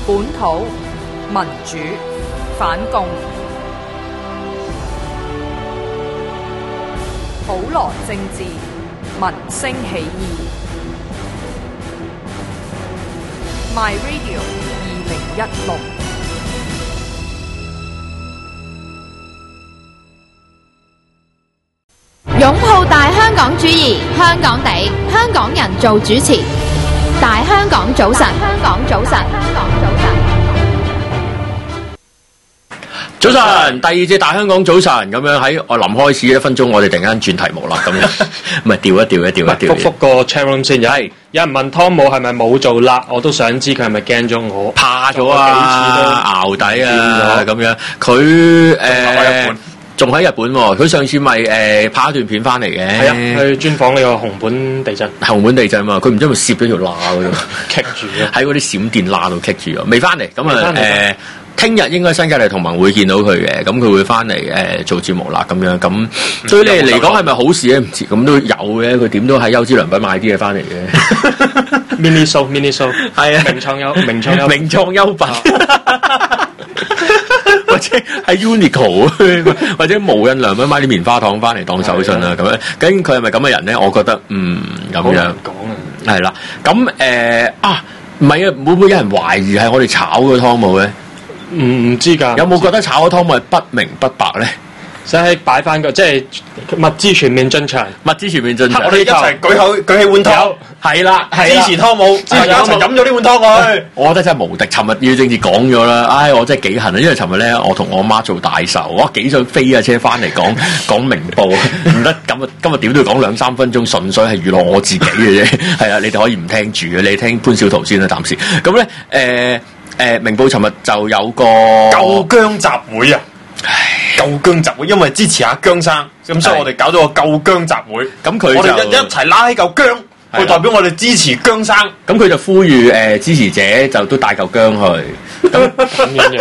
本土民主反共，普羅政治民聲起義。My Radio 2016。 擁抱大香港主義，香港地，香港人做主持。大香港早晨，香港早晨，香港早晨。 早晨，第二節大香港早晨咁樣喺我臨開始1分鐘，我哋突然間轉題目啦，咁樣咪調一調。 覆個 chat room 先，係有人問湯姆係咪冇做辣，我都想知佢係咪驚咗我， 怕咗啊，淆底啊，咁樣佢仲喺日本喎，佢上次咪拍一段片翻嚟嘅， 係啊，去專訪呢個熊本地震。 熊本地震嘛，佢唔知係咪攝咗條罅嗰度， 棘住啊， 喺嗰啲閃電罅度棘住咗，未翻嚟。咁啊聽日應該新界地同盟會見到佢嘅，咁佢會翻嚟做節目啦，咁樣咁對你嚟講係咪好事咧？唔知咁都有嘅，佢點都喺優之良品買啲嘢翻嚟嘅。 mini show 係啊，名創優品。 或者喺 Uniqlo 或者無印良品買啲棉花糖翻嚟當手信啦，咁樣究竟佢係咪咁嘅人咧？我覺得咁樣講啊， 係啦，咁唔係啊，會唔會有人懷疑係我哋炒嘅湯姆咧？ 唔知㗎， 有冇覺得炒嘅湯姆係不明不白咧？ 使擺翻個即係物資全面進場， 我哋一齊舉起碗湯， 係啦， 支持湯姆，支持一齊飲咗呢碗湯佢。 我覺得真係無敵。尋日要政治講咗啦，唉，我真係幾恨啊！因為尋日咧，我同我媽做大壽，我幾想飛架車翻嚟講明報，唔得，今日點都要講2-3分鐘，純粹係娛樂我自己嘅啫。係啊，你哋可以唔聽住嘅，你聽潘小濤先啦，暫時。咁咧，明報尋日就有個救姜集會啊！救姜集會，因為支持阿姜生，咁所以我哋搞咗個救姜集會。 咁佢我哋一齊拉起嚿姜，去代表我哋支持姜生。 咁佢就呼籲支持者就都帶嚿姜去。咁樣。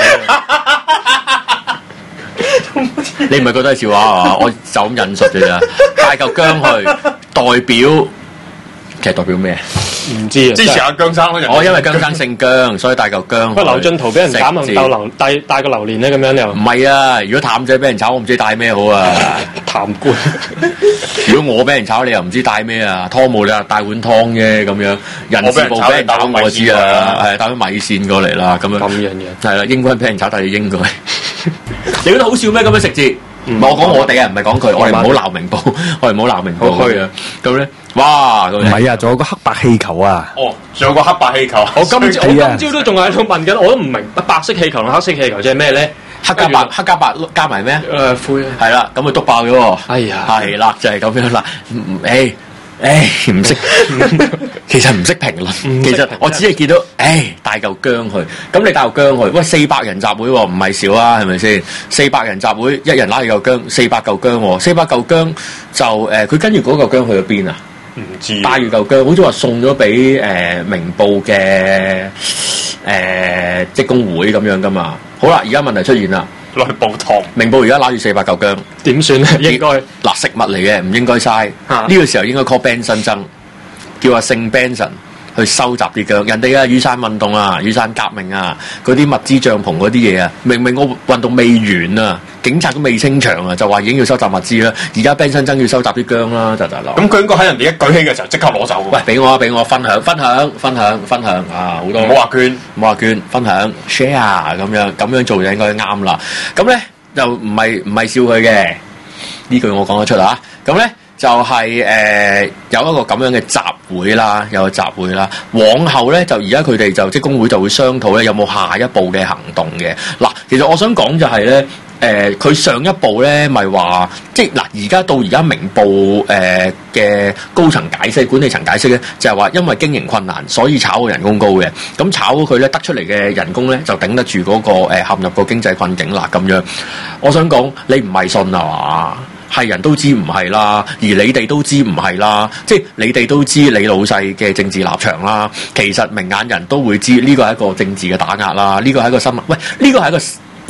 你唔係覺得係笑話係嘛？我就咁引述嘅咋，帶嚿姜去代表。其實代表咩？ 唔知啊！ 支持阿姜生咯， 因為姜生姓姜，所以帶嚿姜。 不過劉進圖俾人斬啊，帶個榴蓮咧，咁樣又唔係啊！如果譚仔俾人炒，我唔知帶咩好啊！ 譚官。 如果我俾人炒，你又唔知帶咩啊？湯姆你話帶碗湯啫，咁樣。人事部俾人炒，我知啊，係帶啲米線過嚟啦，咁樣。 咁樣嘅。 係啦，應該俾人炒，但係應該。你覺得好笑咩？咁樣食字？我講我哋啊，唔係講佢，我哋唔好鬧明報，我哋唔好鬧明報虛啊。咁咧，哇！唔係啊，仲有個黑白氣球啊！ 哦，仲有個黑白氣球。 我今朝都仲喺度問緊，我都唔明白色氣球同黑色氣球即係咩咧？ 黑加白加埋咩？ 灰係啦，咁佢篤爆咗喎。 哎呀， 係啦，就係咁樣啦。唔識，其實唔識評論。其實我只係見到，帶嚿姜去。咁你帶嚿姜去，喂，400人集會喎，唔係少啊，係咪先？400人集會，一人拉住嚿姜，400嚿姜喎，400嚿姜就佢跟住嗰嚿姜去咗邊啊？ 唔知。 帶住嚿姜，好似話送咗俾明報嘅職工會咁樣噶嘛。好啦，而家問題出現啦。 攞去煲湯。明報而家攞住400嚿姜， 點算咧？應該嗱食物嚟嘅，唔應該嘥。呢個時候應該 call band 新增，叫阿聖 Benson 去收集啲姜。人哋啊雨傘運動啊、雨傘革命啊，嗰啲物資帳篷嗰啲嘢啊，明明我運動未完啊，警察都未清場啊，就話已經要收集物資啦。而家 band 新增要收集啲姜啦，就落。 咁佢應該喺人哋一舉起嘅時候即刻攞走。 喂，俾我分享啊！好多唔好話捐，分享 share 咁樣做就應該啱啦。咁咧就唔係笑佢嘅，呢句我講得出啊。咁咧就係有一個咁樣嘅集會啦，往後咧就而家佢哋就職工會就會商討咧有冇下一步嘅行動嘅。嗱，其實我想講就係咧。佢上一步咧，咪話即係嗱，而家明報嘅高層解釋、管理層解釋咧，就係話因為經營困難，所以炒個人工高嘅。咁炒佢咧，得出嚟嘅人工咧就頂得住嗰個陷入個經濟困境啦。咁樣，我想講你唔係信啊嘛？係人都知唔係啦，而你哋都知唔係啦，即係你哋都知你老細嘅政治立場啦。其實明眼人都會知呢個係一個政治嘅打壓啦，呢個係一個新聞。喂，呢個係一個即係。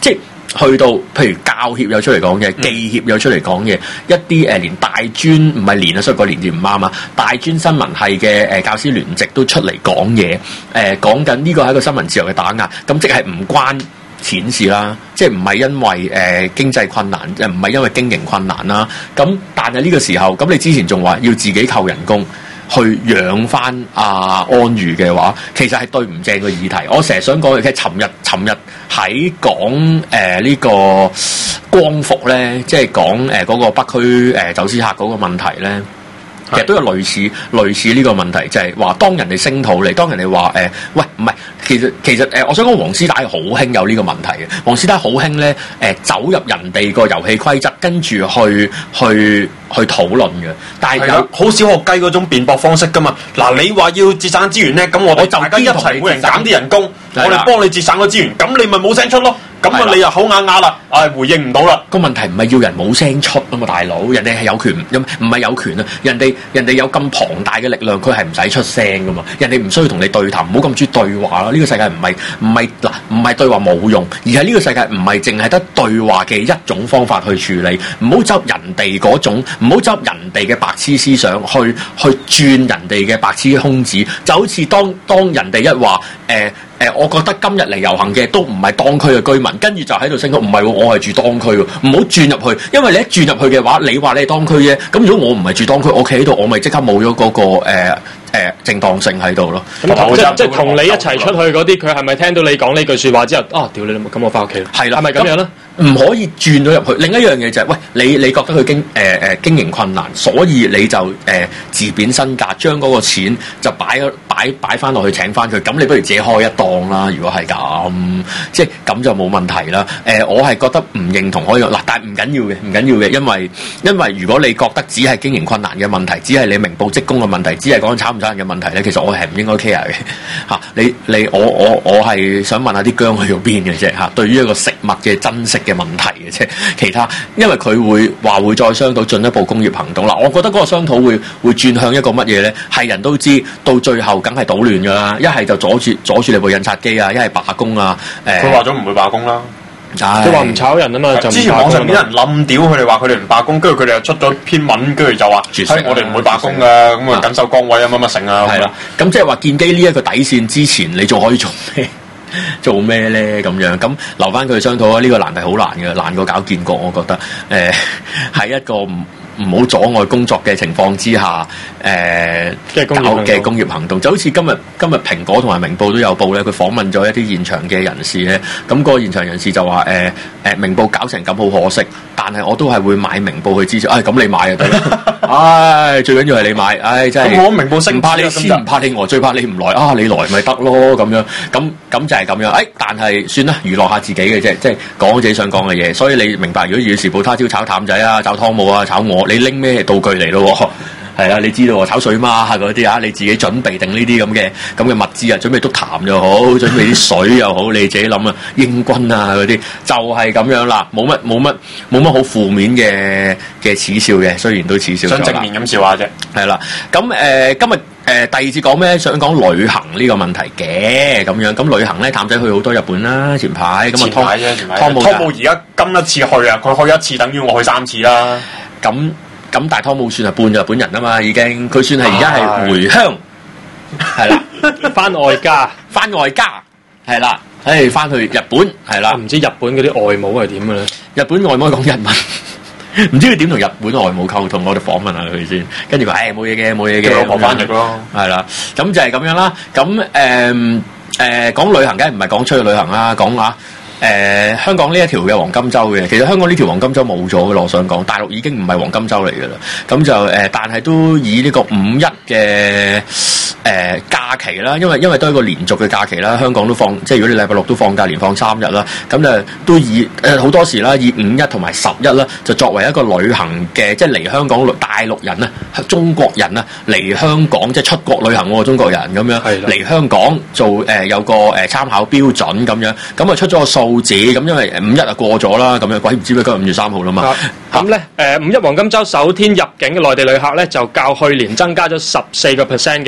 去到譬如教協有出嚟講嘢，記協有出嚟講嘢，一啲連大專唔係連啊，所以個連字唔啱啊，大專新聞系嘅教師聯席都出嚟講嘢，講緊呢個係一個新聞自由嘅打壓，咁即係唔關錢事啦，即係唔係因為經濟困難，唔係因為經營困難啦。咁但係呢個時候，咁你之前仲話要自己扣人工去養翻阿安如嘅話，其實係對唔正個議題。我成日想講嘅，其實尋日喺講呢個光復咧，即係講嗰個北區走私客嗰個問題咧。其實都有類似呢個問題，就係話當人哋聲討你，當人哋話喂唔係，其實我想講黃絲帶好興有呢個問題嘅，黃絲帶好興咧走入人哋個遊戲規則，跟住去討論嘅，但係有好小學雞嗰種辯駁方式噶嘛。嗱，你話要節省資源咧，咁我哋大家一齊每人減啲人工，我哋幫你節省個資源，咁你咪冇聲出咯。咁啊，你又口啞啞啦，回應唔到啦。 個問題唔係要人冇聲出啊嘛，大佬，人哋係有權，唔係有權啊！人哋有咁龐大嘅力量，佢係唔使出聲噶嘛。人哋唔需要同你對談，唔好咁中意對話啦。呢個世界唔係對話冇用，而係呢個世界唔係淨係得對話嘅一種方法去處理。唔好執人哋嗰種，唔好執人哋嘅白痴思想去轉人哋嘅白痴空子，就好似當人哋一話我覺得今日嚟遊行嘅都唔係當區嘅居民，跟住就喺度聲講唔係喎，我係住當區喎，唔好轉入去，因為你一轉入去嘅話，你話你係當區啫，咁如果我唔係住當區，我企喺度，我咪即刻冇咗嗰個正當性喺度咯。 咁即係同你一齊出去嗰啲，佢係咪聽到你講呢句説話之後，屌你咁我翻屋企啦？係啦，係咪咁樣咧？ 唔可以轉咗入去。另一樣嘢就係，喂，你覺得佢經營困難，所以你就自貶身價，將嗰個錢就擺翻落去請翻佢。咁你不如自己開一檔啦。如果係咁，即係咁就冇問題啦。我係覺得唔認同可以嗱，但係唔緊要嘅，因為如果你覺得只係經營困難嘅問題，只係你明報職工嘅問題，只係講炒唔炒人嘅問題咧，其實我係唔應該 care 嘅嚇。我係想問下啲薑去到邊嘅啫嚇。對於一個食物嘅珍惜嘅問題嘅啫，其他因為佢會再商討進一步工業行動啦。我覺得嗰個商討會轉向一個乜嘢咧？係人都知，到最後梗係搗亂噶啦。一係就阻住你部印刷機啊，一係罷工啊。 佢話咗唔會罷工啦。 佢話唔炒人啊嘛。 之前網上啲人冧屌佢哋話佢哋唔罷工，跟住佢哋又出咗篇文，跟住就話我哋唔會罷工噶，咁啊緊守崗位啊乜乜成啊。 係啦，咁即係話建基呢一個底線之前，你仲可以做咩？做咩咧？咁樣咁留翻佢商討啊！呢個難題好難嘅，難過搞建國，我覺得喺一個唔好阻礙工作嘅情況之下，搞嘅工業行動，就好似今日蘋果同埋明報都有報咧，佢訪問咗一啲現場嘅人士咧，咁個現場人士就話明報搞成咁好可惜，但係我都係會買明報去支持。咁你買就得啦，最緊要係你買，真係。 我明報唔怕你先，唔怕你最怕你唔來你來咪得咯，咁樣咁就係咁樣。但係算啦，娛樂下自己嘅啫，即係講自己想講嘅嘢。所以你明白，如果《時報》他朝炒淡仔啊，炒湯姆啊，炒我，你拎咩道具嚟咯？係啊，你知道炒水媽嗰啲啊，你自己準備定呢啲咁嘅物資啊，準備督痰又好，準備啲水又好，你自己諗啊，英軍啊嗰啲就係咁樣啦，冇乜好負面嘅恥笑嘅，雖然都恥笑咗啦。 想正面咁笑下啫。 係啦，咁今日第二節講咩？想講旅行呢個問題嘅咁樣。咁旅行咧，譚仔去好多日本啦，前排咁啊，湯姆而家今一次去啊，佢去一次等於我去3次啦。 咁但係湯姆算係半日本人啊嘛，已經佢算係而家係回鄉，係啦， 翻外家，係啦，翻去日本，係啦。 唔知日本嗰啲外母係點嘅咧？ 日本外母講日文，唔知佢點同日本外母溝通，我哋訪問下佢先。跟住佢冇嘢嘅， 老婆翻譯咯， 係啦。咁就係咁樣啦。咁講旅行，梗係唔係講出去旅行啦，講下。香港呢一條嘅黃金週嘅，其實香港呢條黃金週冇咗嘅咯，我想講，大陸已經唔係黃金週嚟嘅啦。咁就但係都以呢個5·1嘅假期啦，因為都係一個連續嘅假期啦。香港都放，即係如果你禮拜六都放假，連放3日啦。咁就都以好多時啦，以5·1同埋10·1啦，就作為一個旅行嘅，即係嚟香港大陸人啊，中國人啊嚟香港，即係出國旅行喎，中國人咁樣嚟香港做有個參考標準咁樣，咁啊出咗個數字咁，因為5·1啊過咗啦，咁樣鬼唔知咩今日5月3號啦嘛。 咁咧5·1黃金週首天入境嘅內地旅客咧，就較去年增加咗14%嘅，但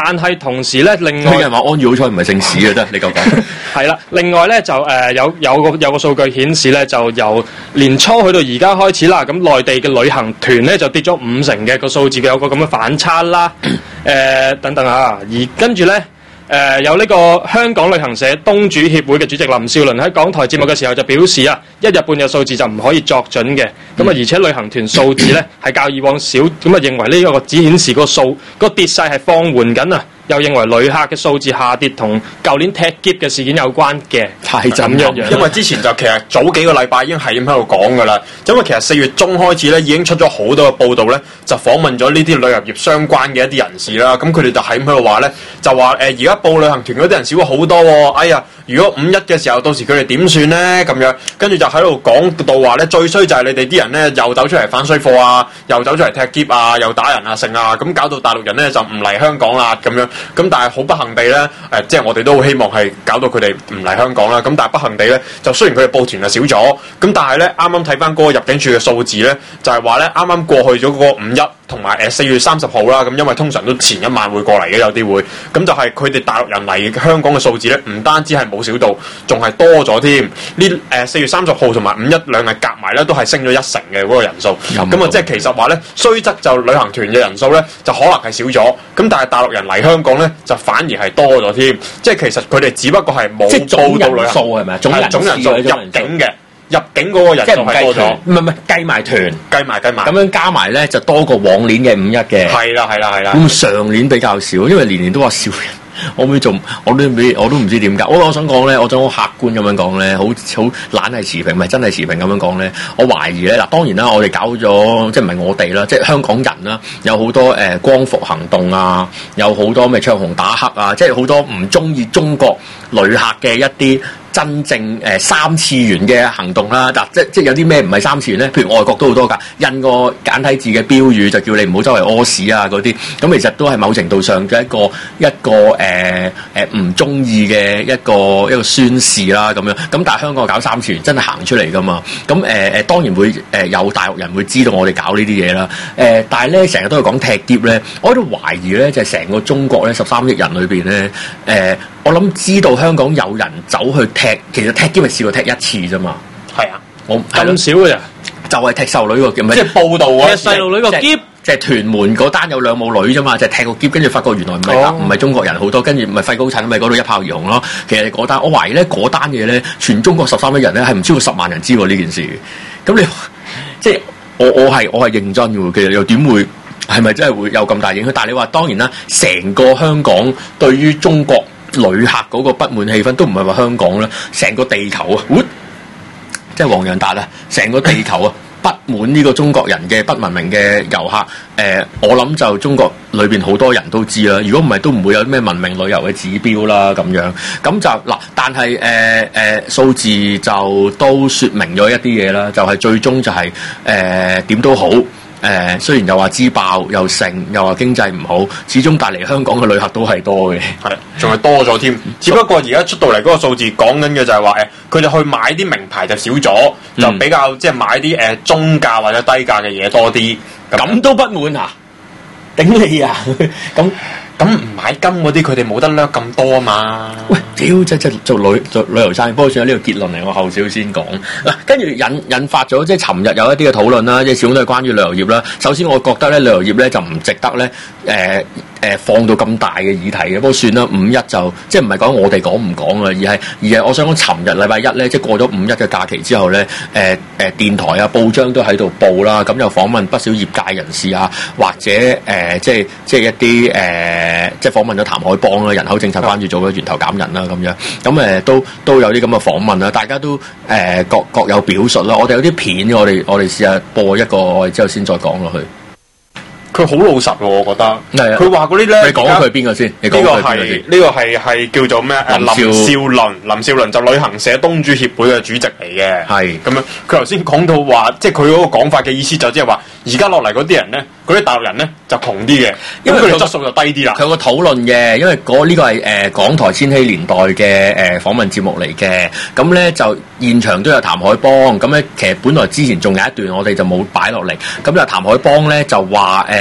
但係同時咧，另外有人話安宇好彩唔係姓史嘅啫，你夠講。 係啦，另外咧就有個數據顯示咧，就由年初去到而家開始啦，咁內地嘅旅行團咧就跌咗50%嘅個數字，有個咁嘅反差啦。等等啊，而跟住咧。有呢個香港旅行社東主協會嘅主席林少麟喺港台節目嘅時候就表示啊，一日半日數字就唔可以作準嘅，咁啊而且旅行團數字咧係較以往少，咁啊認為呢個只顯示個跌勢係放緩緊啊，又認為旅客嘅數字下跌同舊年踢篋嘅事件有關嘅， 太震咁撼。 因為之前就其實早幾個禮拜已經係咁喺度講㗎啦，因為其實4月中開始咧已經出咗好多嘅報道咧，就訪問咗呢啲旅遊業相關嘅一啲人士啦，咁佢哋就係咁喺度話咧，就話而家報旅行團嗰啲人少咗好多喎，哎呀！如果5·1嘅時候，到時佢哋點算咧？咁樣跟住就喺度講到話咧，最衰就係你哋啲人咧，又走出嚟反水貨啊，又走出嚟踢篋啊，又打人啊，剩啊，咁搞到大陸人咧就唔嚟香港啦咁樣。咁但係好不幸地咧，即係我哋都好希望係搞到佢哋唔嚟香港啦。咁但係不幸地咧，就雖然佢哋報團係少咗，咁但係咧啱啱睇翻嗰個入境處嘅數字咧，就係話咧啱啱過去咗嗰個5·1同埋4月30號啦。咁因為通常都前一晚會過嚟嘅，有啲會。咁就係佢哋大陸人嚟香港嘅數字咧，唔單止係冇少到，仲係多咗添。呢4月30號同埋5·1兩日夾埋咧，都係升咗1成嘅嗰個人數。咁啊，即係其實話咧，雖則就旅行團嘅人數咧，就可能係少咗。咁但係大陸人嚟香港咧，就反而係多咗添。即係其實佢哋只不過係冇報到旅行數係咪？總人數入境嘅。入境嗰個人數係多咗， 唔係計埋團， 計埋，咁樣加埋咧就多過往年嘅5·1嘅。 係啦。 咁上年比較少，因為年年都話少人。我都唔知點解。我想講咧，我想好客觀咁樣講咧，好懶係持平，唔係真係持平咁樣講咧。我懷疑咧，嗱當然啦，我哋搞咗即係唔係我哋啦，即係香港人啦，有好多光復行動啊，有好多咩唱紅打黑啊，即係好多唔中意中國旅客嘅一啲。真正3次元嘅行動啦，即係有啲咩唔係3次元咧？譬如外國都好多㗎，印個簡體字嘅標語就叫你唔好周圍屙屎啊嗰啲，咁其實都係某程度上嘅一個唔中意嘅一個宣示啦咁樣。咁但係香港搞3次元真係行出嚟㗎嘛？咁當然會有大陸人會知道我哋搞呢啲嘢啦。但係咧成日都係講踢篋咧，我喺度懷疑咧就係成個中國咧13億人裏邊咧我諗知道香港有人走去踢，其實踢篋咪試過踢1次啫嘛。係啊，我咁少嘅人， 就係踢細路女個篋， 即係報道啊！ 踢細路女個篋， 即係屯門嗰單有2母女啫嘛，就係踢個篋，跟住發覺原來唔係中國人好多，跟住咪肺高診咪嗰度一炮而紅咯。其實嗰單我懷疑咧嗰單嘢咧，全中國13億人咧係唔超過10萬人知喎呢件事。咁你即係我係認真嘅喎，其實又點會？係咪真係會有咁大影響？但係你話當然啦，成個香港對於中國旅客嗰個不滿氣氛都唔係話香港啦，成個地球啊，即係黃洋達啊，成個地球啊不滿呢個中國人嘅不文明嘅遊客。我諗就中國裏邊好多人都知啦，如果唔係都唔會有咩文明旅遊嘅指標啦咁樣。咁就嗱，但係數字就都説明咗一啲嘢啦，就係最終就係點都好。雖然又話支爆又盛，又話經濟唔好，始終帶嚟香港嘅旅客都係多嘅， 係仲係多咗添。只不過而家出到嚟嗰個數字講緊嘅就係話佢哋去買啲名牌就少咗，就比較即係買啲中價或者低價嘅嘢多啲。 咁都不滿啊？頂你啊！ 咁唔買金嗰啲，佢哋冇得掠咁多啊嘛！ 喂，屌，即係做旅遊生意，不過算係呢個結論嚟，我後少先講。嗱，跟住引發咗，即係尋日有一啲嘅討論啦，即係始終都係關於旅遊業啦。首先，我覺得咧旅遊業咧就唔值得咧放到咁大嘅議題嘅。不過算啦，5·1就即係唔係講我哋講唔講啊，而係我想講尋日禮拜一咧，即係過咗5·1嘅假期之後咧，電台啊、報章都喺度報啦，咁又訪問不少業界人士啊，或者即係一啲即係訪問咗譚海邦啦，人口政策關注組嘅源頭減人啦咁樣，咁都有啲咁嘅訪問啦，大家都各有表述啦。我哋有啲片，我哋試下播一個之後先再講落去。 佢好老實喎，我覺得。係啊。佢話嗰啲咧， 你講佢邊個先？呢個係叫做咩？林少麟就旅行社東主協會嘅主席嚟嘅。係咁樣。佢頭先講到話，即係佢嗰個講法嘅意思就即係話，而家落嚟嗰啲人咧，嗰啲大陸人咧就窮啲嘅，因為佢哋質素就低啲啦。佢有個討論嘅，因為呢個係港台千禧年代嘅訪問節目嚟嘅。咁咧就現場都有譚海邦。咁咧其實本來之前仲有一段我哋就冇擺落嚟。咁就譚海邦咧就話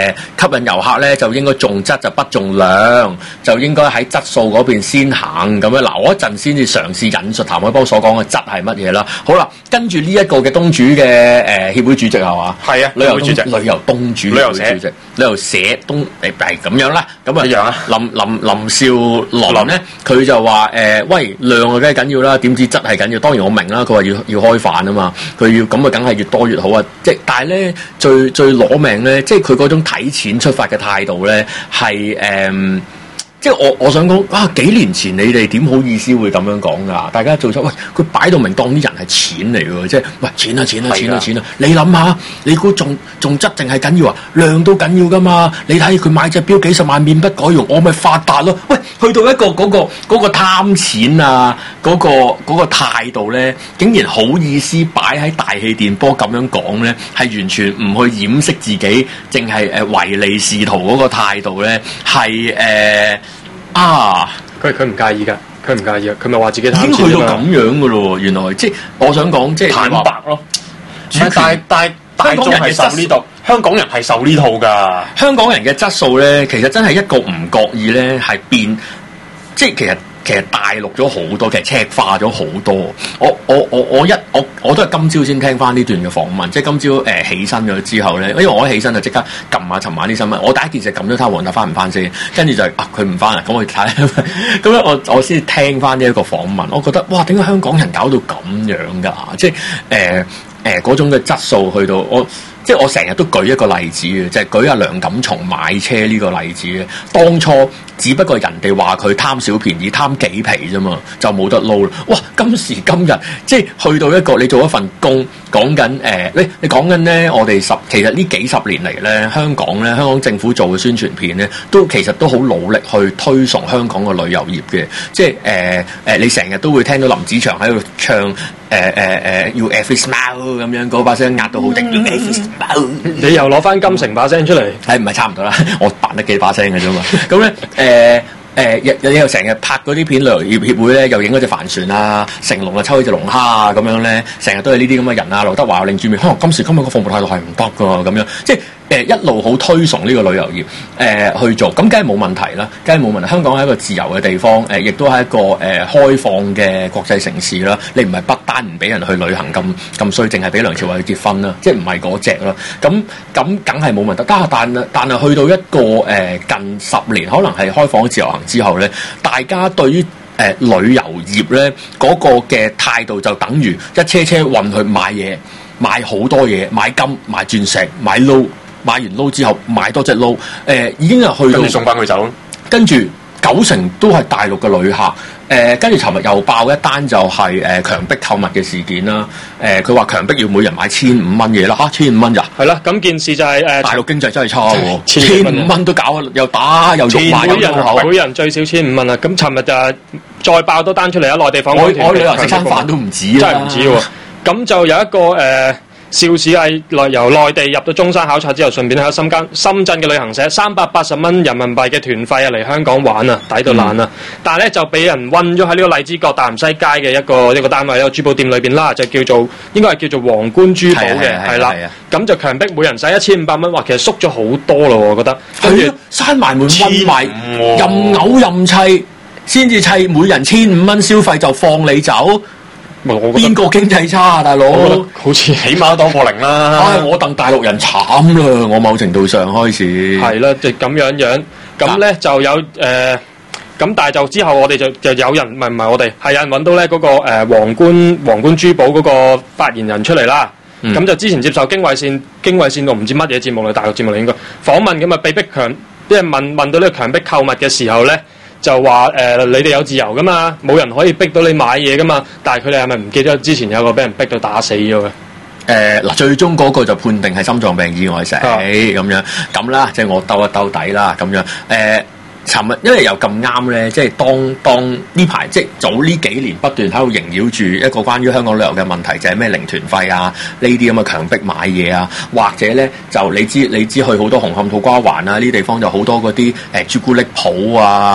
吸引遊客咧，就應該重質就不重量，就應該喺質素嗰邊先行咁樣。嗱，我一陣先至嘗試引述譚凱邦所講嘅質係乜嘢啦。好啦，跟住呢一個嘅東主嘅協會主席係嘛？ 係啊， 旅遊東主旅遊社主席，旅遊社東係咁樣啦。咁啊， 一樣啊。 林少麟咧，佢就話喂，量啊梗係緊要啦，點知質係緊要？當然我明啦，佢話要開飯啊嘛，佢要咁啊，梗係越多越好啊！即係但係咧，最攞命咧，即係佢嗰種睇錢出發嘅態度咧，係即係我想講啊，幾年前你哋點好意思會咁樣講㗎？大家做出喂，佢擺到明當啲人係錢嚟㗎，即係喂錢啊！你諗下，你估仲質淨係緊要啊？量都緊要㗎嘛！你睇佢買隻錶幾十萬面不改容，我咪發達咯！喂，去到一個嗰個貪錢啊，嗰個態度咧，竟然好意思擺喺大氣電波咁樣講咧，係完全唔去掩飾自己，淨係唯利是圖嗰個態度咧，係佢唔介意㗎，佢咪話自己貪錢已經去到咁樣㗎咯，原來即係我想講，即係坦白咯。但係大眾係受呢度，香港人係受呢套㗎。 香港人嘅質素咧，其實真係一個唔覺意咧，係變，即係其實大陸咗好多，其實赤化咗好多。我都係今朝先聽翻呢段嘅訪問，即係今朝起身咗之後咧，因為我一起身就即刻撳下尋晚啲新聞。我第一件事撳咗睇黃大翻唔翻先，跟住就佢唔翻啦，咁我睇咁樣我先聽翻呢一個訪問，我覺得哇，點解香港人搞到咁樣㗎？即係嗰種嘅質素去到即係我成日都舉一個例子嘅，就係舉阿梁錦松買車呢個例子嘅。當初只不過人哋話佢貪小便宜、貪幾皮啫嘛，就冇得撈啦。哇！今時今日即係去到一個你做一份工，講緊你講緊咧，我哋其實呢幾十年嚟咧，香港政府做嘅宣傳片咧，其實都好努力去推崇香港嘅旅遊業嘅。即係你成日都會聽到林子祥喺度唱要 every smile 咁樣，嗰把聲壓到好定。 你又攞翻金城把聲出嚟， 係唔係差唔多啦？我扮得幾把聲嘅啫嘛。咁咧你又成日拍嗰啲片，旅遊業協會咧又影嗰隻帆船啊，成龍啊抽起隻龍蝦啊咁樣咧，成日都係呢啲咁嘅人啊。劉德華又擰住面，可能今時今日個服務態度係唔得㗎咁樣，即係一路好推崇呢個旅遊業去做，咁梗係冇問題啦，梗係冇問題。香港係一個自由嘅地方，亦都係一個開放嘅國際城市啦。你唔係不單唔俾人去旅行咁衰，淨係俾梁朝偉去結婚啦，即係唔係嗰隻啦。咁梗係冇問題。但係去到一個近10年，可能係開放自由行之後咧，大家對於旅遊業咧嗰個嘅態度就等於一車運去買嘢，買好多嘢，買金、買鑽石、買撈。買完撈之後買多隻撈，已經係去到跟住送翻佢走， 跟住90%都係大陸嘅旅客，跟住尋日又爆一單就係強迫購物嘅事件啦，佢話強迫要每人買1500蚊嘢啦，1500蚊咋？ 係啦，咁件事就係大陸經濟真係差喎，1500蚊都搞，又打又辱罵又粗口， 每人最少1500蚊啦。咁尋日就再爆多單出嚟啊！內地訪港團， 我旅遊食餐飯都唔止啦， 真係唔止喎。咁就有一個邵氏係由內地入到中山考察之後，順便喺深圳嘅旅行社380蚊人民幣嘅團費嚟香港玩啊，抵到爛啊！但係咧就俾人韞咗喺呢個荔枝角大南西街嘅一個單位，一個珠寶店裏邊啦，就應該係叫做皇冠珠寶嘅，係啦。咁就強迫每人使1500蚊，哇！其實縮咗好多咯，我覺得。跟住閂埋門韞埋，任嘔任砌，先至砌每人1500蚊消費就放你走。邊個經濟差啊，大佬？ 好似起碼都多過0啦。 我戥大陸人慘啦，我某程度上開始係啦，就咁樣。咁咧就有咁但係就之後我哋就有人唔係我哋係有人揾到咧嗰個皇冠珠寶嗰個發言人出嚟啦。咁就之前接受經緯線我唔知乜嘢節目嚟，大陸節目嚟應該訪問，咁啊被逼即係問到呢個強迫購物嘅時候咧。就話你哋有自由噶嘛，冇人可以逼到你買嘢噶嘛。但係佢哋係咪唔記得之前有個俾人逼到打死咗嘅？ 嗱，最終嗰個就判定係心臟病意外死咁啦，即係我兜一兜底啦咁樣。尋日因為又咁啱咧，即係當呢排即係早呢幾年不斷喺度縈繞住一個關於香港旅遊嘅問題，就係咩零團費啊呢啲咁嘅強迫買嘢啊，或者咧就你知去好多紅磡土瓜灣啊呢啲地方就好多嗰啲朱古力鋪啊。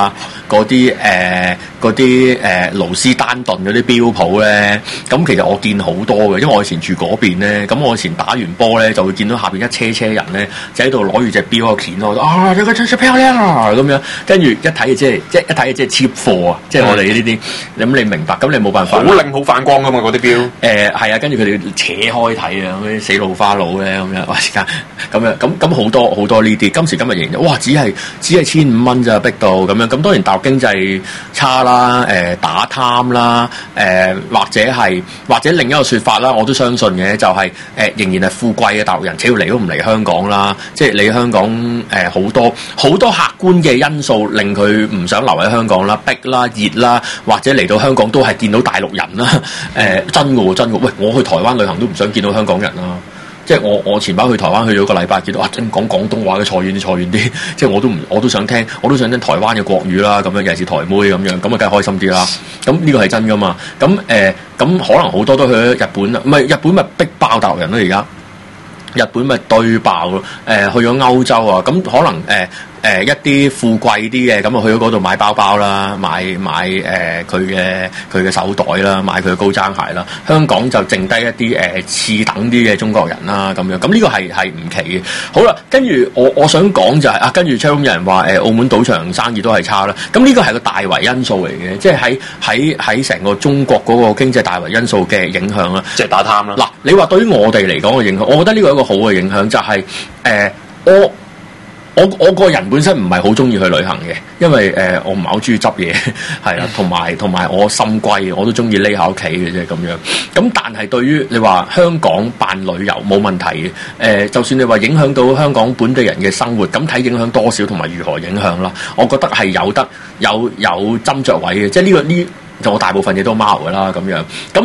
嗰啲勞斯丹頓嗰啲錶鋪咧，咁其實我見好多嘅，因為我以前住嗰邊咧，咁我以前打完波咧就會見到下邊一車人咧就喺度攞住隻錶喺度掀我，啊你個隻錶靚啊咁樣，跟住一睇就即係一睇就即係 cheap 貨啊，即係我哋呢啲，咁你明白，咁你冇辦法。 好靚好反光噶嘛嗰啲錶。 係啊，跟住佢哋扯開睇啊，嗰啲死老花佬咧咁樣，哇時間咁好多呢啲，今時今日型哇只係1500蚊咋逼到咁樣，咁當然大陸經濟差啦，打貪啦，或者另一個說法啦，我都相信嘅就係、仍然係富貴嘅大陸人，只要嚟都唔嚟香港啦，即係你香港好多客觀嘅因素令佢唔想留喺香港啦，逼啦熱啦，或者嚟到香港都係見到大陸人啦，真嘅喎，喂我去台灣旅行都唔想見到香港人啦。即係我前排去台灣去咗個禮拜，見到真講廣東話嘅坐遠啲，即係我都想聽台灣嘅國語啦，咁樣尤其是台妹咁樣，咁啊梗係開心啲啦。咁呢個係真噶嘛？咁可能好多都去咗日本啦，唔係日本咪逼爆大陸人咯而家。日本咪對爆咯，去咗歐洲啊，咁可能一啲富貴啲嘅，咁啊去咗嗰度買包包啦，買佢嘅手袋啦，買佢嘅高踭鞋啦。香港就剩低一啲次等啲嘅中國人啦，咁樣，咁呢個係唔奇嘅。好啦，跟住我想講就係跟住 Chatroom 有人話澳門賭場生意都係差啦，咁呢個係個大圍因素嚟嘅，即係喺成個中國嗰個經濟大圍因素嘅影響啦， 即係打貪啦。 嗱，你話對於我哋嚟講嘅影響，我覺得呢個係一個好嘅影響，就係我個人本身唔係好中意去旅行嘅，因為我唔係好中意執嘢，係啦，同埋我心歸，我都中意匿喺屋企嘅啫咁樣。咁但係對於你話香港辦旅遊冇問題嘅，就算你話影響到香港本地人嘅生活，咁睇影響多少同埋如何影響啦，我覺得係有斟酌位嘅，即係呢就我大部分嘢都貓㗎啦咁樣。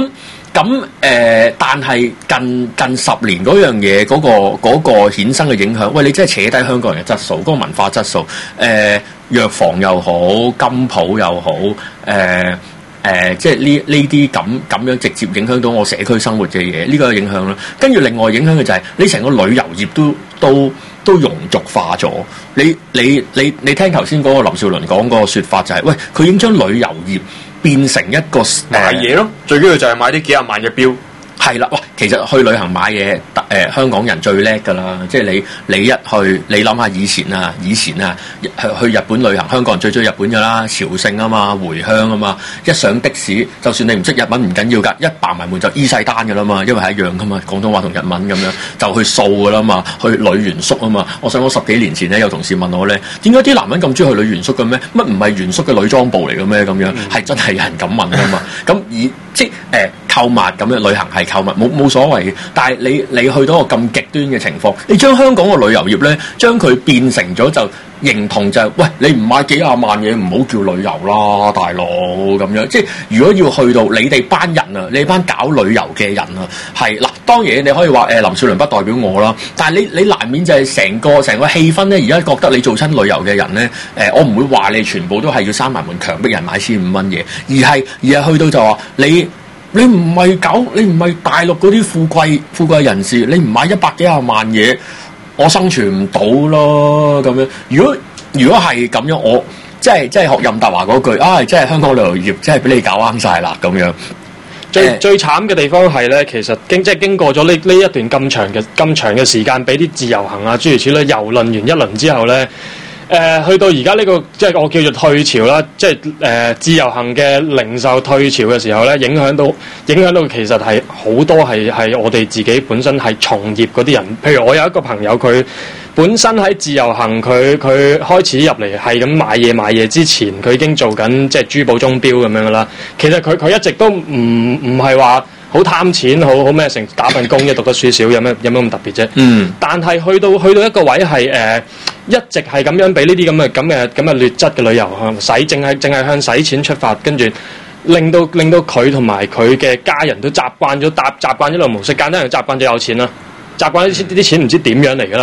但係近10年嗰樣嘢嗰個衍生嘅影響，喂，你真係扯低香港人嘅質素，嗰個文化質素，藥房又好，金鋪又好，即係呢啲咁樣直接影響到我社區生活嘅嘢，呢個影響啦。跟住另外影響嘅就係你成個旅遊業都庸俗化咗。你聽頭先嗰個林少麟講嗰個説法就係，喂，佢已經將旅遊業變成一個買嘢咯，最緊要就係買啲幾廿萬嘅錶。 係啦，哇！其實去旅行買嘢，香港人最叻㗎啦。即係你一去，你諗下以前啊，去日本旅行，香港人最中意日本㗎啦，朝聖啊嘛，回鄉啊嘛。一上的士，就算你唔識日文唔緊要㗎，一扮埋門就醫晒單㗎啦嘛，因為係一樣㗎嘛，廣東話同日文咁樣就去掃㗎啦嘛，去旅原宿啊嘛。我想講10幾年前咧，有同事問我咧，點解啲男人咁中意去旅原宿嘅咩？乜唔係原宿嘅女裝部嚟嘅咩？咁樣係真係有人咁問㗎嘛。咁即係購物咁樣旅行係購物冇所謂嘅，但係你去到個咁極端嘅情況，你將香港個旅遊業咧，將佢變成咗就認同就係，喂，你唔買幾廿萬嘢唔好叫旅遊啦，大佬咁樣。即係如果要去到你哋班人啊，你班搞旅遊嘅人啊，係嗱，當然你可以話林少麟不代表我啦，但係你難免就係成個氣氛咧，而家覺得你做親旅遊嘅人咧，我唔會話你全部都係要閂埋門強迫人買1500蚊嘢，而係去到就話你唔係大陸嗰啲富貴人士，你唔買100幾廿萬嘢，我生存唔到咯咁樣。如果係咁樣，我即係學任達華嗰句，即係香港旅遊業真係俾你搞啱晒啦咁樣。 最慘嘅地方係咧，其實經過咗呢一段咁長嘅時間，俾啲自由行啊諸如此類遊論完一輪之後咧。去到而家呢個即係我叫做退潮啦，即係自由行嘅零售退潮嘅時候咧，影響到其實係好多係我哋自己本身係從業嗰啲人，譬如我有一個朋友，佢本身喺自由行，佢開始入嚟係咁買嘢之前，佢已經做緊即係珠寶鐘錶咁樣噶啦。其實佢一直都唔係話好貪錢，好咩成打份工，讀得書少，有咩咁特別啫？但係去到一個位係一直係咁樣俾呢啲咁嘅劣質嘅旅遊淨係向使錢出發，跟住令到佢同埋佢嘅家人都習慣咗呢個模式。簡單係習慣咗有錢啦，習慣啲錢唔知點樣嚟噶啦。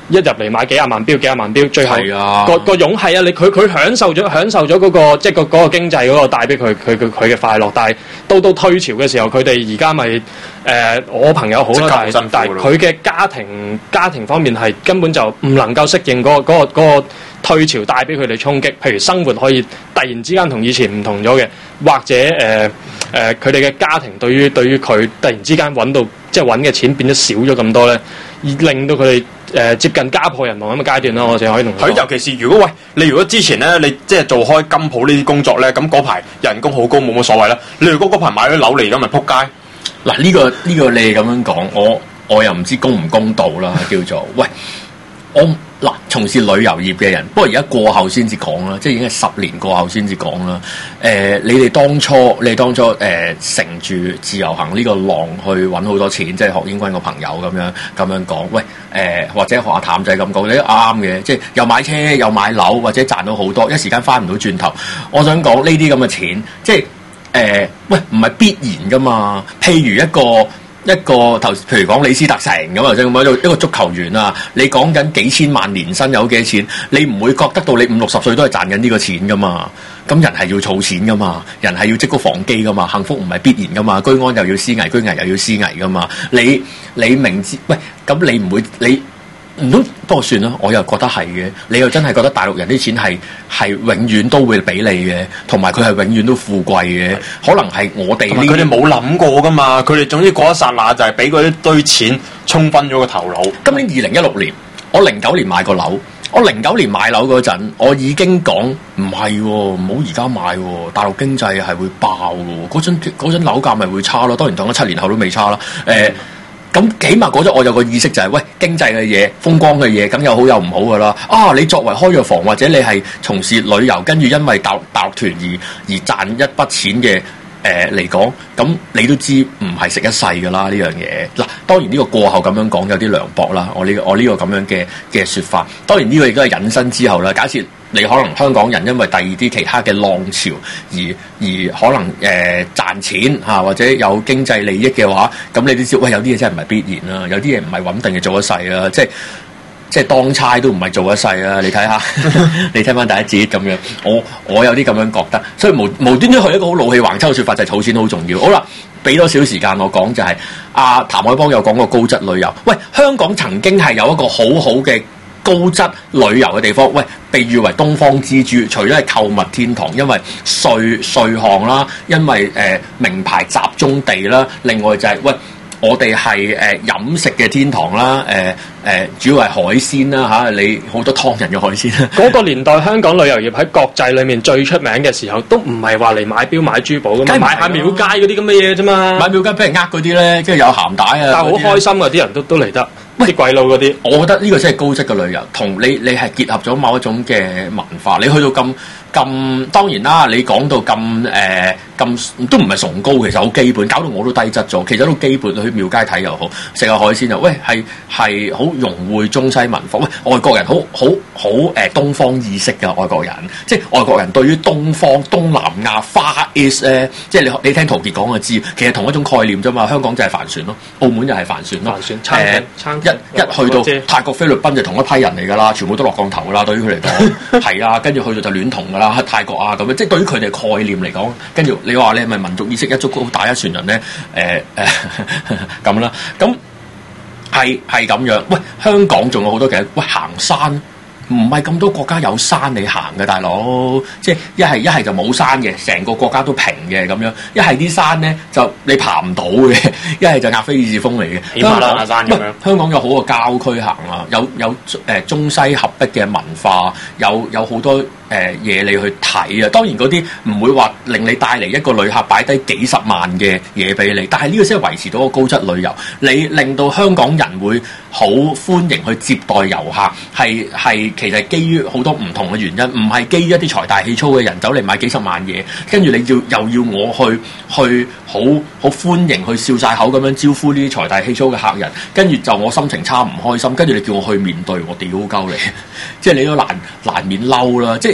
一入嚟買幾廿萬標，最後係啊個傭係啊，佢享受咗嗰個即係嗰個經濟嗰個帶俾佢嘅快樂，但係到退潮嘅時候，佢哋而家咪我朋友好啦，但係佢嘅家庭方面係根本就唔能夠適應嗰個退潮帶俾佢哋衝擊，譬如生活可以突然之間同以前唔同咗嘅，或者佢哋嘅家庭對於佢突然之間揾嘅錢變得少咗咁多咧，而令到佢哋接近家破人亡咁嘅階段啦，我淨可以同佢講。 尤其是如果你如果之前咧，你即係做開金鋪呢啲工作咧，咁嗰排人工好高冇乜所謂啦。你如果嗰排買咗樓嚟咁咪撲街。 嗱，呢個你咁樣講，我又唔知公唔公道啦，叫做喂我。嗱，從事旅遊業嘅人，不過而家過後先至講啦，即係已經係10年過後先至講啦。你哋當初乘住自由行呢個浪去揾好多錢，即係學英軍個朋友咁樣講。喂，或者學阿譚仔咁講，你都啱嘅，即係又買車又買樓，或者賺到好多，一時間翻唔到轉頭。我想講呢啲咁嘅錢，即係喂唔係必然噶嘛。譬如一個譬如講李斯特城咁啊，即係一個足球員啊，你講緊幾千萬年薪有幾多錢？你唔會覺得到你50-60歲都係賺緊呢個錢噶嘛？咁人係要儲錢噶嘛，人係要積谷防饑噶嘛，幸福唔係必然噶嘛，居安又要思危，居危又要思危噶嘛。你明知喂，咁你唔會你。唔通，不過算啦，我又覺得係嘅。你又真係覺得大陸人啲錢係永遠都會俾你嘅，同埋佢係永遠都富貴嘅。可能係我哋佢哋冇諗過噶嘛，佢哋總之嗰一剎那就係俾嗰一堆錢沖昏咗個頭腦。 今年2016年，我09年買個樓，我09年買樓嗰陣，我已經講唔係喎，唔好而家買喎，大陸經濟係會爆喎，嗰陣樓價咪會差咯。當然等咗7年後都未差啦，咁起碼嗰陣我有個意識就係，喂，經濟嘅嘢、風光嘅嘢，咁有好有唔好噶啦。你作為開藥房或者你係從事旅遊，跟住因為大陸團而賺一筆錢嘅嚟講，咁你都知唔係食一世噶啦呢樣嘢。嗱，當然呢個過後咁樣講有啲涼薄啦。我呢個咁樣嘅説法，當然呢個亦都係引申之後啦。假設你可能香港人因為第二啲其他嘅浪潮而可能賺錢嚇，或者有經濟利益嘅話，咁你都知喂，有啲嘢真係唔係必然啦，有啲嘢唔係穩定嘅做一世啦，即係當差都唔係做一世啦。你睇下，你聽翻第一節咁樣，我有啲咁樣覺得，所以無端端去一個好老氣橫秋嘅説法就係儲錢好重要。好啦，俾多少時間我講就係譚海邦有講過高質旅遊。喂，香港曾經係有一個好好嘅高質旅遊嘅地方，喂，被譽為東方之珠，除咗係購物天堂，因為稅項啦，因為名牌集中地啦，另外就係喂，我哋係飲食嘅天堂啦，主要係海鮮啦嚇，你好多湯人嘅海鮮啦。嗰個年代香港旅遊業喺國際裏面最出名嘅時候，都唔係話嚟買錶買珠寶咁，買下廟街嗰啲咁嘅嘢啫嘛。 買廟街俾人嗰啲咧，跟住有鹹帶啊， 但係好開心啊！啲人都嚟得。啲鬼佬嗰啲， 我覺得呢個真係高質嘅旅遊，同你係結合咗某一種嘅文化。你去到咁當然啦，你講到咁都唔係崇高，其實好基本，搞到我都低質咗。其實都基本，去廟街睇又好，食下海鮮又喂，係好融匯中西文化。喂，外國人好東方意識嘅外國人，即係外國人對於東南亞 Far East 咧，即係你聽陶傑講就知，其實同一種概念啫嘛。香港就係帆船咯，澳門就係帆船咯。一去到泰國、菲律賓就同一批人嚟㗎啦，全部都落降頭㗎啦。對於佢嚟講係啊，跟住去到就戀童㗎啦，泰國啊咁樣，即係對於佢哋概念嚟講，跟住你話你係咪民族意識一足高打一船人咧？咁啦，咁係咁樣。喂，香港仲有好多嘅，喂，行山。唔係咁多國家有山你行嘅，大佬，即係一係就冇山嘅，成個國家都平嘅咁樣；一係啲山咧就你爬唔到嘅，一係就亞非爾士峰嚟嘅。 喜馬拉雅山咁樣。 香港有好個郊區行啊，有中西合璧嘅文化，有好多嘢你去睇啊。當然嗰啲唔會話令你帶嚟一個旅客擺低幾十萬嘅嘢俾你，但係呢個先係維持到個高質旅遊。你令到香港人會好歡迎去接待遊客，係其實基於好多唔同嘅原因，唔係基於一啲財大氣粗嘅人走嚟買幾十萬嘢，跟住你又要我去好歡迎去笑晒口咁樣招呼呢啲財大氣粗嘅客人，跟住就我心情差唔開心，跟住你叫我去面對，我屌鳩你，即係你都難免嬲啦。即係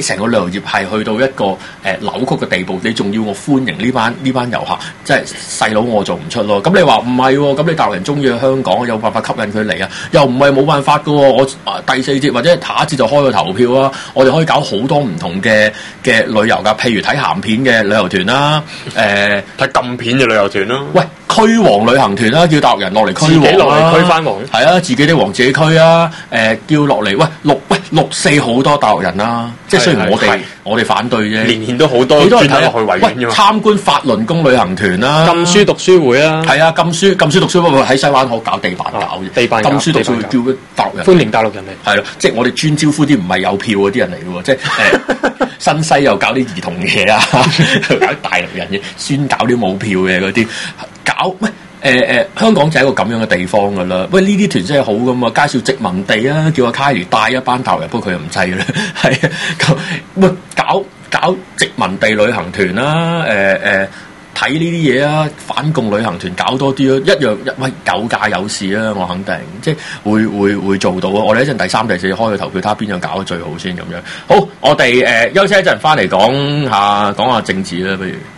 係成個旅遊業係去到一個扭曲嘅地步，你仲要我歡迎呢班遊客，即係細佬我做唔出咯。咁你話唔係喎？咁你大陸人中意去香港，有辦法吸引佢嚟啊？又唔係冇辦法㗎喎。我第4節或者下一節就開個投票啊！我哋可以搞好多唔同嘅旅遊㗎，譬如睇鹹片嘅旅遊團啦， 睇禁片嘅旅遊團咯。 喂，驅王旅行團啦，叫大陸人落嚟驅王啦， 落嚟驅翻王， 係啊，自己啲王自己驅啊，叫落嚟，六四好多大陸人啦，即係雖然我哋反對啫， 年都好多幾多人專登落去維園㗎嘛。 參觀法輪功旅行團啦， 禁書讀書會啊， 係啊，禁書讀書會喺西灣河搞地板搞啫， 地板搞禁書讀書會叫大陸人歡迎大陸人嚟， 係咯，即係我哋專招呼啲唔係有票嗰啲人嚟嘅喎，即係新西又搞啲兒童嘢啊，搞啲大陸人嘅，專搞啲冇票嘅嗰啲，搞咩？香港就係一個咁樣嘅地方噶啦，喂呢啲團真係好噶嘛，介紹殖民地啊，叫阿 Kylie 帶一班大陸人，不過佢又唔制啦，係啊，喂搞殖民地旅行團啦，睇呢啲嘢啊，反共旅行團搞多啲咯，一樣喂有價有市啊，我肯定即係會做到啊！我哋一陣第3、第4開個投票，睇下邊樣搞得最好先咁樣。好，我哋休息一陣，翻嚟講下政治啦，不如。